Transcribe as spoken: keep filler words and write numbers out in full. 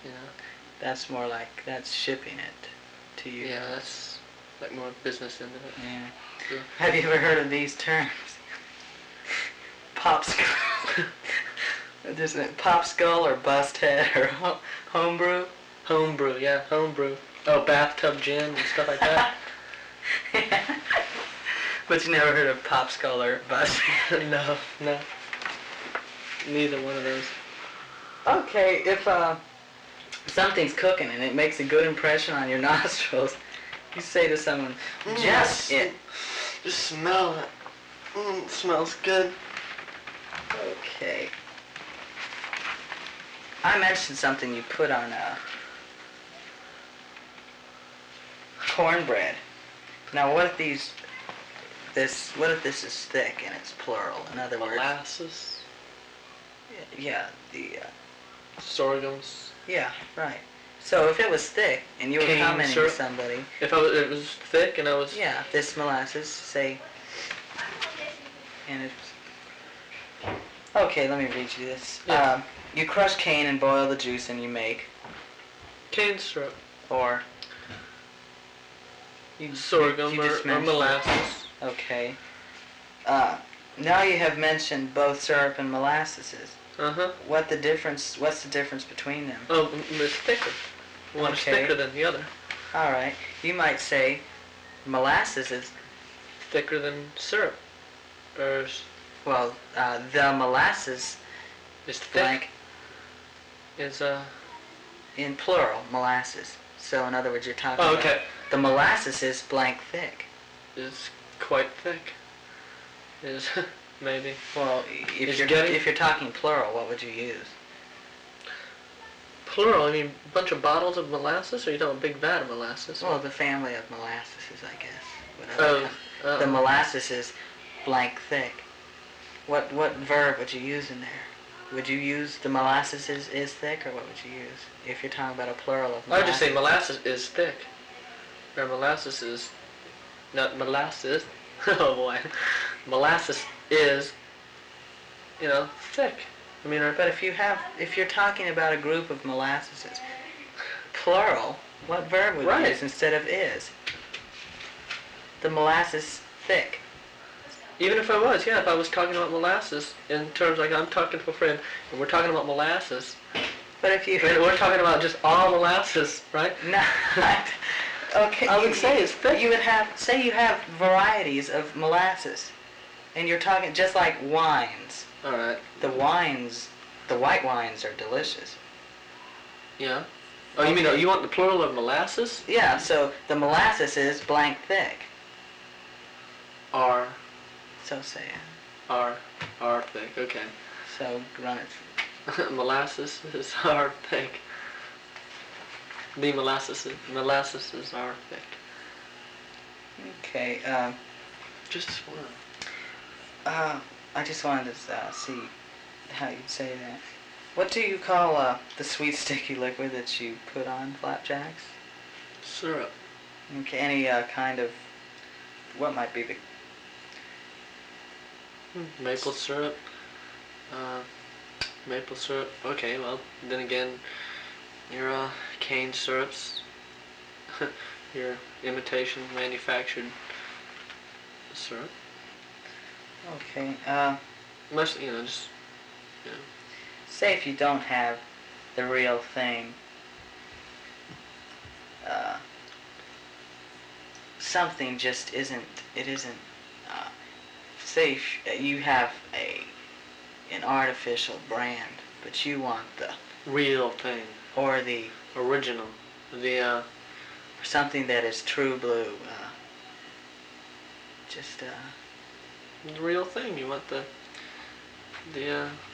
You know. That's more like that's shipping it to you. Yeah, that's like more business into it. Yeah. Yeah. Have you ever heard of these terms? Popsicle. Just a popsicle or bust head or ho- homebrew. Homebrew, yeah, homebrew. Oh, bathtub gin and stuff like that. Yeah. But you never heard of popsicle or bust head? No, no. Neither one of those. Okay, if uh, something's cooking and it makes a good impression on your nostrils, you say to someone, Mm, just it. Just smell it. Mm, it smells good. Okay. I mentioned something you put on uh, cornbread. Now, what if these, this, what if this is thick and it's plural? In other words, Molasses. yeah, the, uh, Sorghums. yeah, right. So if it was thick and you were Cane commenting syrup. to somebody, If I was, it was thick and I was. yeah, this molasses, say, and it's. Okay, let me read you this. Yeah. Um, you crush cane and boil the juice and you make, Cane syrup. or you, Sorghum you or, just or mentioned- molasses. Okay. Uh, now you have mentioned both syrup and molasses. Uh huh. What the difference? What's the difference between them? Oh, m- it's thicker. One Okay. is thicker than the other. All right. You might say molasses is Thicker than syrup. Or is, well, uh, the molasses is thick. blank Is uh. in plural molasses. So in other words, you're talking Oh, about okay. the molasses is blank thick. Is quite thick. Is maybe. Well, if Is you're getting- if you're talking plural, what would you use? Plural. I mean, bunch of bottles of molasses, or you talking a big vat of molasses? Well, the family of molasses, I guess. Oh, Whatever. uh, The molasses is blank thick. What what verb would you use in there? Would you use the molasses is, is thick, or what would you use if you're talking about a plural of I would molasses? just say molasses is thick. Or molasses is not molasses. Oh boy, molasses is you know thick. I mean, or, But if you have if you're talking about a group of molasses, plural, what verb would Right. you use instead of is? The molasses thick. even if I was, yeah, if I was talking about molasses in terms like I'm talking to a friend and we're talking about molasses, But if you and we're talking about just all molasses, right? not okay, I would you- say it's thick. You would have say you have varieties of molasses, and you're talking just like wines. All right. The wines, the white wines are delicious. Yeah. Oh, you mean Okay. you want the plural of molasses? Yeah, so the molasses is blank thick. R, So say it. R, R thick. Okay. So run it. Molasses is R thick. The molasses, is, molasses is R thick. Okay. Um, Just one. uh, I just wanted to uh, see how you'd say that. What do you call uh, the sweet sticky liquid that you put on flapjacks? Syrup. Okay. Any uh, kind of what might be the Maple syrup. Uh, maple syrup. Okay, well, then again, your uh, cane syrups, your imitation manufactured syrup. okay. Uh, Most, you know, just, you know. say if you don't have the real thing. Uh, something just isn't. It isn't. Uh, say if you have a an artificial brand, but you want the Real thing. or the Original. The, uh, or something that is true blue. Uh, just uh, the real thing. You want the, the, uh,